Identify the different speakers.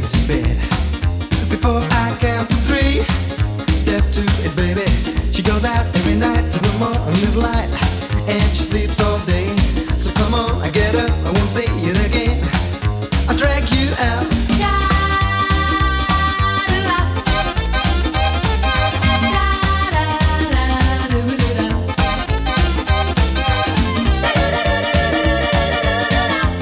Speaker 1: easy bed. Before I count to three, step to it, baby. She goes out every night till the morning is light, and she sleeps all day. So come on, I get up, I won't say it again.